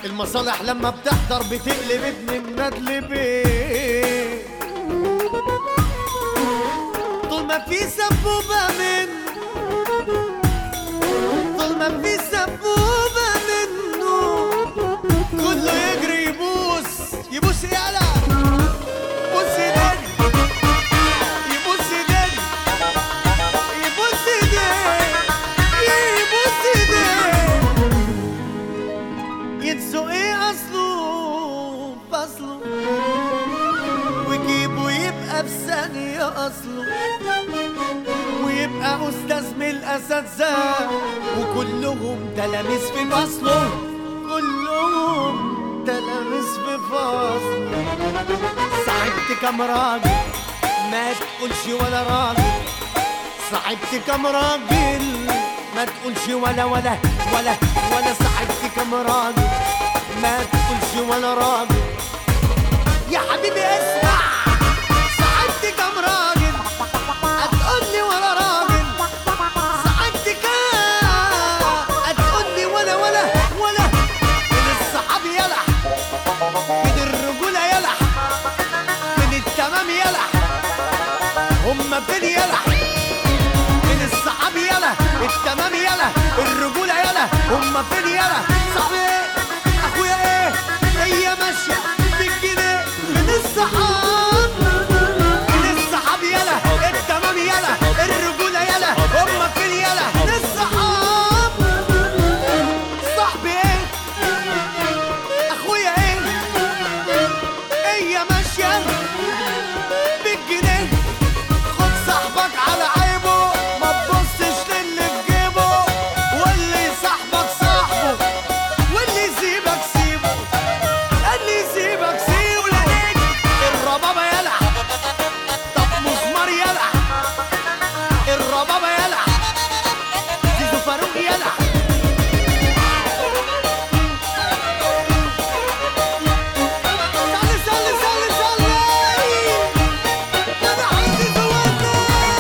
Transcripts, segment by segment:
المصالح لما بتحضر بتقلب ابن الندلبين. طول ما في سبوبة طول ما في سبوبة منه كله يجري يبوس يالا يبوس ايدين يبوس ايدين يبوس ايدين يبوس ايدين. ينسوا ايه اصله فصله ويجيبوا يبقى بثانية اصله ويبقى استاذ من الاساتذة وكلهم تلاميذ في فصله كلهم تلاميذ في فصله. صاحبت كام راجل ما تقولش ولا راجل صاحبت كام راجل ما تقولش ولا صاحبت كام راجل ما تقولش ولا راجل. يا حبيبي اسمع صاحبت كام راجل هتقولي ولا راجل صاحبت كام هتقولي ولا من الصحاب يلح من الرجولة يلح من التمام يلح هما فين يلح من الصحاب يلح التمام يلح الرجولة يلح هما فين يلح. صاحبي ايه اخويا ايه هي ماشية بالجنيه من الصحاب يلا التمام يلا الرجولة يلا هما فين يلا من الصحاب. صاحبي ايه اخويا ايه هي ماشية بالجنيه. خد صاحبك على عيبه ما تبصش للي في جيبه واللي صاحبك صاحبه واللي يسيبك سيبه اللي يسيبك سيبه. الربابة يلا الربابة يلع زيزو فاروق يلع صلي انا عايز اتولع.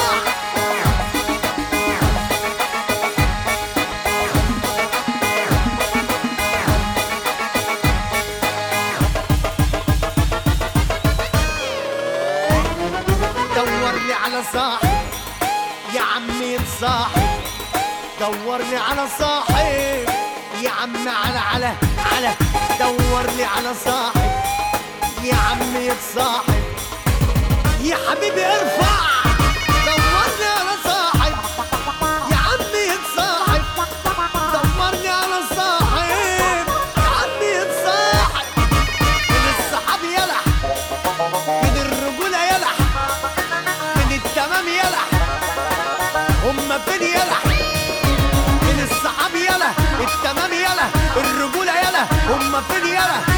دورلي على صاحب يا عمي يتصاحب دورلي على صاحب يا عم على دورلي على صاحب يا عمي يتصاحب يا حبيبي ارفع دورلي على صاحب يا عمي يتصاحب دورلي على صاحب يا عمي يتصاحب من الصحاب يلح من الرجولة يلح من التمام يلح هما فين يلا من الصحاب يلا التمام يلا الرجولة يلا هما فين يلا